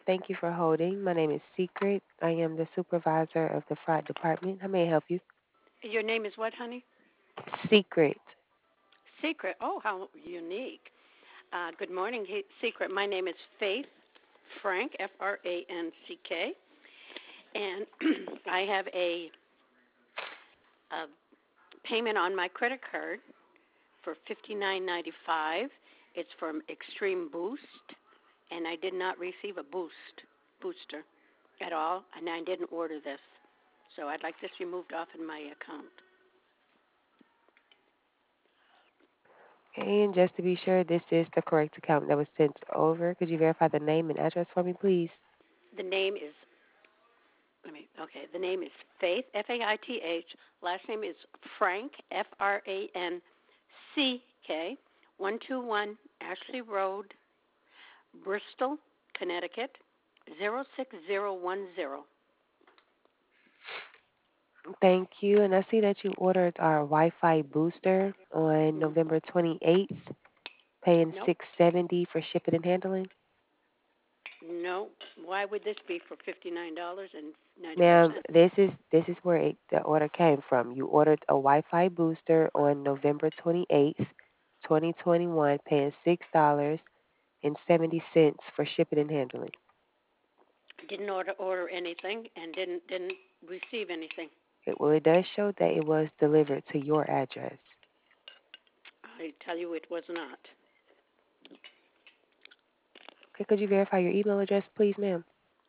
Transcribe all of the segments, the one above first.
Thank you for holding. My name is Secret. I am the supervisor of the fraud department. How may I help you? Your name is what, honey? Secret. Secret. Oh, how unique. Good morning, Secret. My name is Faith Frank, Franck, and I have a payment on my credit card for $59.95. It's from Extreme Boost, and I did not receive a booster at all, and I didn't order this. So I'd like this removed off in my account. And just to be sure, this is the correct account that was sent over. Could you verify the name and address for me, please? The name is the name is Faith, Faith. Last name is Frank, Franck, 121 Ashley Road, Bristol, Connecticut, 06010. Thank you. And I see that you ordered our Wi-Fi booster on Mm-hmm. November 28th, paying Nope. $670 for shipping and handling. No. Why would this be for $59.95? Ma'am, this is where the order came from. You ordered a Wi-Fi booster on November 28th, 2021, paying $6.70 for shipping and handling. Didn't order anything and didn't receive anything. It does show that it was delivered to your address. I tell you, it was not. Okay, could you verify your email address, please, ma'am?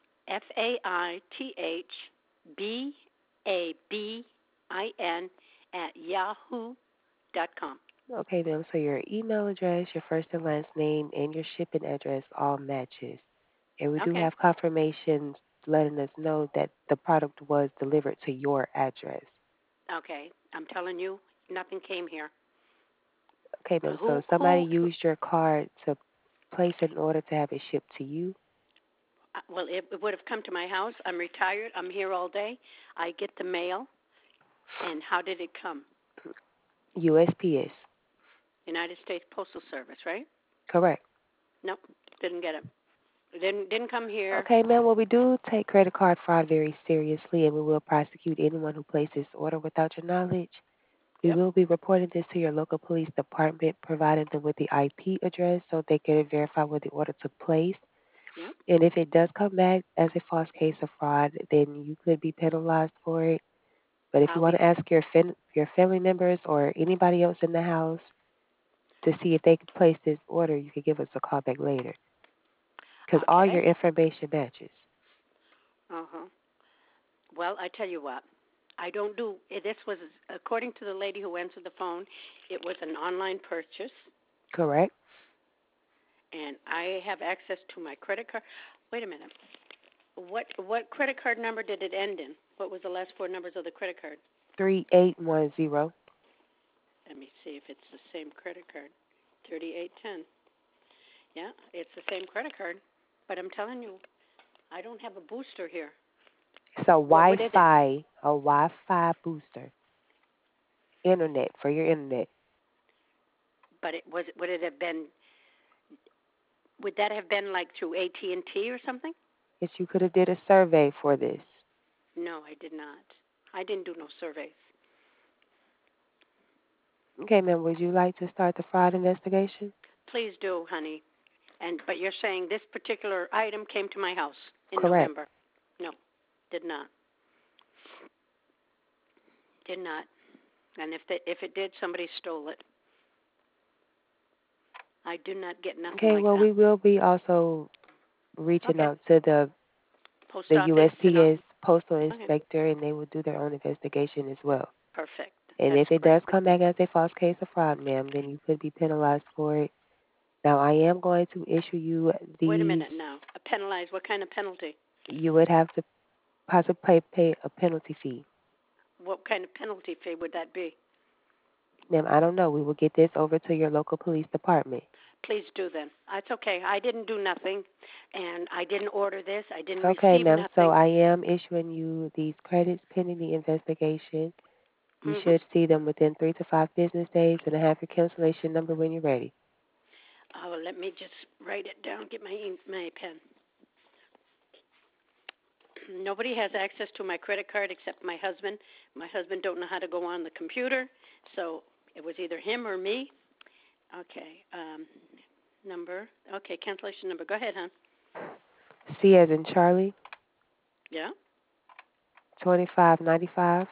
FAITHBABIN at yahoo.com. Okay, ma'am. So your email address, your first and last name, and your shipping address all matches. And we do Okay. have confirmations letting us know that the product was delivered to your address. Okay. I'm telling you, nothing came here. Okay, ma'am. So Who somebody who? used your card to place an order to have it shipped to you. Well, it would have come to my house. I'm retired. I'm here all day. I get the mail. And how did it come? USPS. United States Postal Service, right? Correct. Nope. Didn't get it. Didn't come here. Okay, ma'am. Well, we do take credit card fraud very seriously, and we will prosecute anyone who places order without your knowledge. We Yep. will be reporting this to your local police department, providing them with the IP address so they can verify where the order took place. Yep. And if it does come back as a false case of fraud, then you could be penalized for it. But if you I'll want be to ask your family members or anybody else in the house to see if they could place this order, you could give us a call back later because all your okay. information matches. Uh huh. Well, I tell you what. I don't do. This was according to the lady who answered the phone. It was an online purchase, Correct? and I have access to my credit card. Wait a minute. What credit card number did it end in? What was the last four numbers of the credit card? 3810. Let me see if it's the same credit card. 3810. Yeah, it's the same credit card. But I'm telling you, I don't have a booster here. It's What is it? A Wi-Fi booster, internet for your internet. But it was. Would it have been? Would that have been like through AT&T or something? Yes, you could have did a survey for this. No, I did not. I didn't do no surveys. Okay, ma'am, would you like to start the fraud investigation? Please do, honey. But you're saying this particular item came to my house in Correct. November? No, did not. Did not. And if it did, somebody stole it. I do not get nothing Okay, like well, that. we will be also reaching Okay. out to Post the office and all. USPS postal Okay. inspector, and they will do their own investigation as well. Perfect. And That's if it great. does come back as a false case of fraud, ma'am, then you could be penalized for it. Now, I am going to issue you Wait a these. minute now. A penalized. What kind of penalty? You would have to possibly pay a penalty fee. What kind of penalty fee would that be? Ma'am, I don't know. We will get this over to your local police department. Please do then. It's okay. I didn't do nothing, and I didn't order this. I didn't Okay, receive ma'am. So nothing. I am issuing you these credits pending the investigation. You Mhm. should see them within 3 to 5 business days, and I have your cancellation number when you're ready. Oh, let me just write it down. Get my pen. Nobody has access to my credit card except my husband. My husband don't know how to go on the computer, so it was either him or me. Okay, number. Okay, cancellation number. Go ahead, hon. C as in Charlie, Yeah, 2595,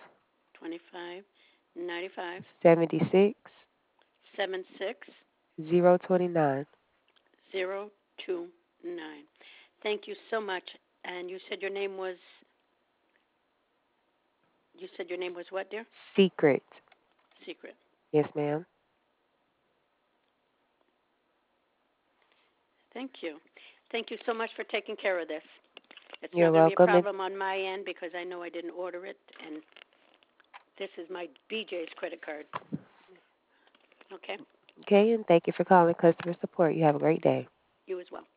2595 76, 76 029. 029. Thank you so much. And you said your name was. You said your name was what, dear? Secret. Secret. Yes, ma'am. Thank you. Thank you so much for taking care of this. It's You're not going to be a welcome. problem on my end because I know I didn't order it, and this is my BJ's credit card. Okay? Okay, and thank you for calling customer support. You have a great day. You as well.